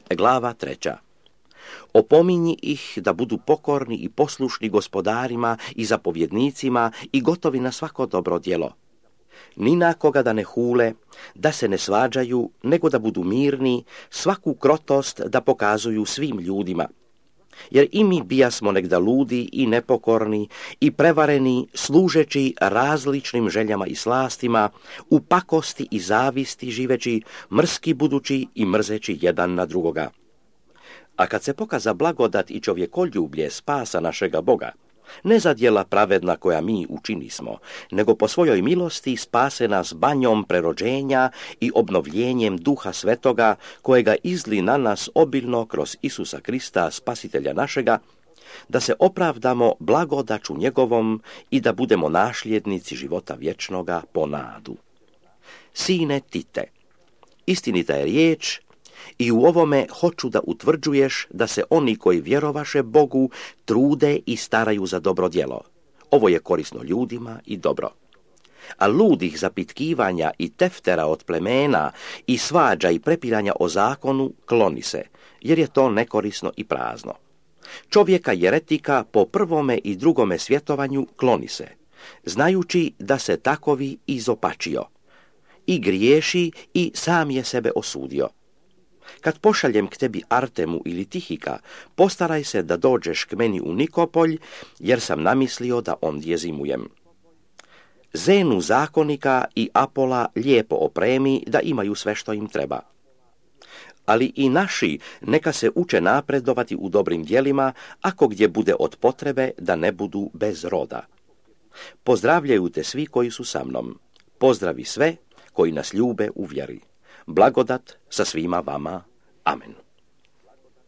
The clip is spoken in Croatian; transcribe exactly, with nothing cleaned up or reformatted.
Glava treća. Opominji ih da budu pokorni i poslušni gospodarima i zapovjednicima i gotovi na svako dobro djelo. Ni na koga da ne hule, da se ne svađaju, nego da budu mirni, svaku krotost da pokazuju svim ljudima. Jer i mi bijasmo negda ludi i nepokorni i prevareni, služeći različnim željama i slastima, u pakosti i zavisti živeći, mrski budući i mrzeći jedan na drugoga. A kad se pokaza blagodat i čovjekoljublje spasa našega Boga, ne za djela pravedna koja mi učinismo, nego po svojoj milosti spase nas banjom prerođenja i obnovljenjem Duha Svetoga, kojega izli na nas obilno kroz Isusa Krista, spasitelja našega, da se opravdamo blagodaću njegovom i da budemo nasljednici života vječnoga po nadu. Sine Tite, istinita je riječ, i u ovome hoću da utvrđuješ da se oni koji vjerovaše Bogu trude i staraju za dobro djelo. Ovo je korisno ljudima i dobro. A ludih zapitkivanja i teftera od plemena i svađa i prepiranja o zakonu kloni se, jer je to nekorisno i prazno. Čovjeka jeretika po prvome i drugome svjetovanju kloni se, znajući da se takovi izopačio. I griješi i sam je sebe osudio. Kad pošaljem k tebi Artemu ili Tihika, postaraj se da dođeš k meni u Nikopolj, jer sam namislio da ondje zimujem. Zenu zakonika i Apola lijepo opremi da imaju sve što im treba. Ali i naši neka se uče napredovati u dobrim djelima, ako gdje bude od potrebe da ne budu bez roda. Pozdravljaju te svi koji su sa mnom. Pozdravi sve koji nas ljube u vjeri. Blagodat sa svima vama. Amen.